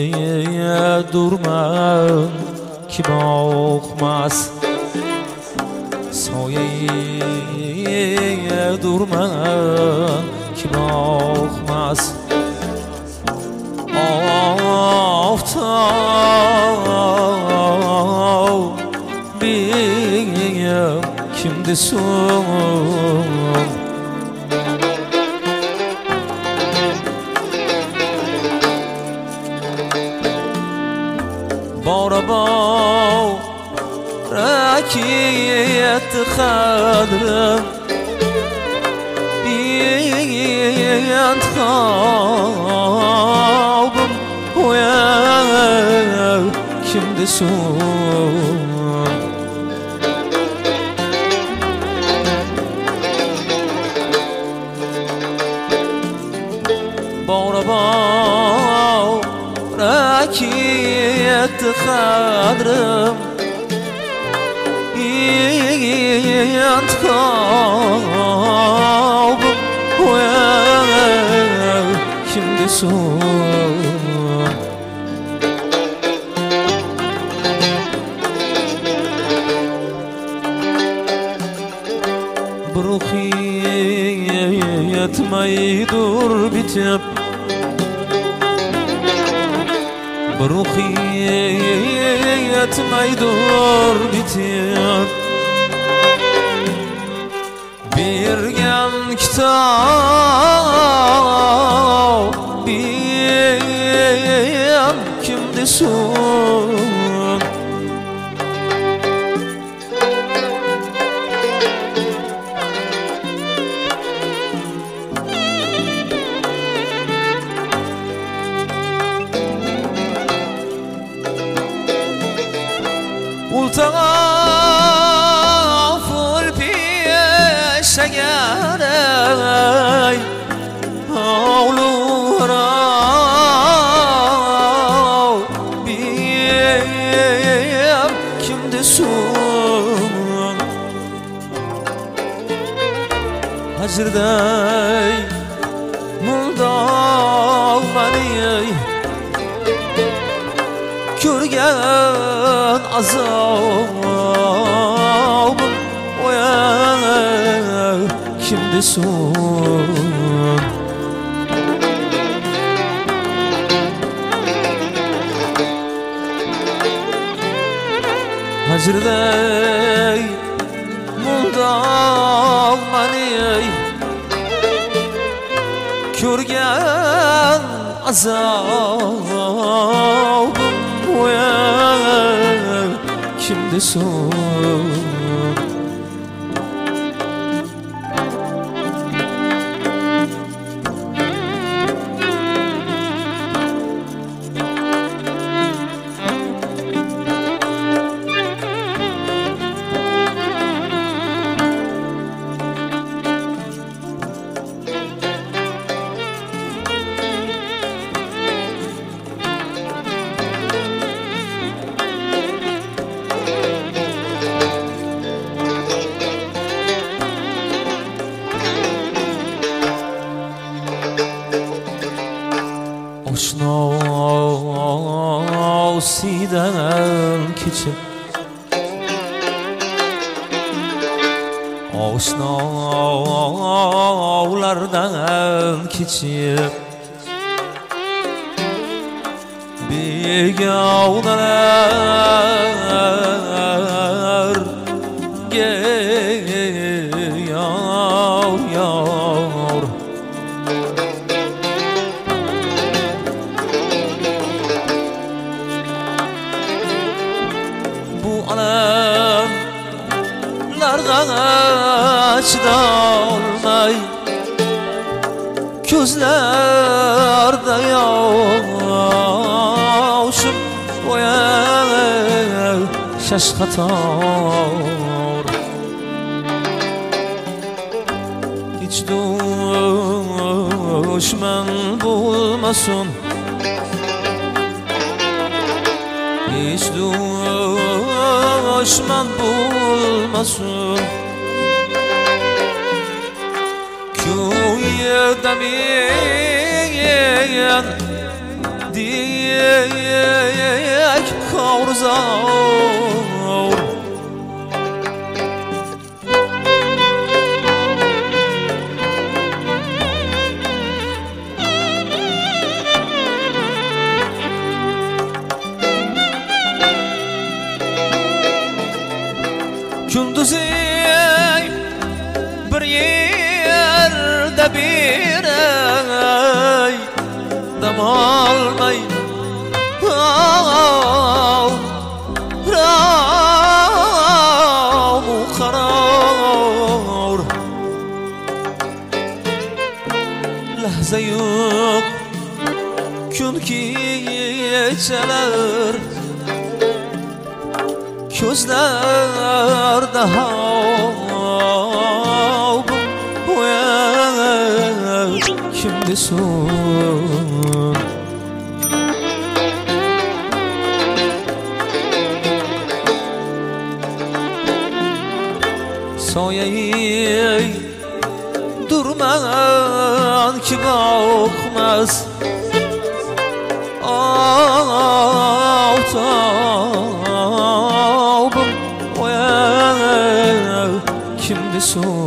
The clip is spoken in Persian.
durman ki boqmas soyaya durman ki boqmas oftob benim kimdesin بارا ركيت خضرم بيانت خوابم ويا kimdesin بارا ركيت خضرم بيانت خوابم ويا kimdesin بروخي يتميدور بتب بروخي يتميدور بتب بيرجم كتاب بيم kimdesin والتغافل بيش شجري أولورا بيم kimdesin hacırday muldal beni körgen azabım oya kimdesin hacırday muldal beni körgen azabım kimdesin Aşinasiden keçip Aşinalardan keçip Begonalar geliyor Bu alemlerden çıdalmay Gözlerde yaşım oya şaşkatar Hiç düşman bulmasın Hiç düşman bulmasın Köyde ben diye kavruzar Gündüzü bir yerde bir ay dam almay Ramu karar Lahza yok gün geçeler Gözlerde havum Kimdi son Soyayı durman ki kalkmaz Kimdi son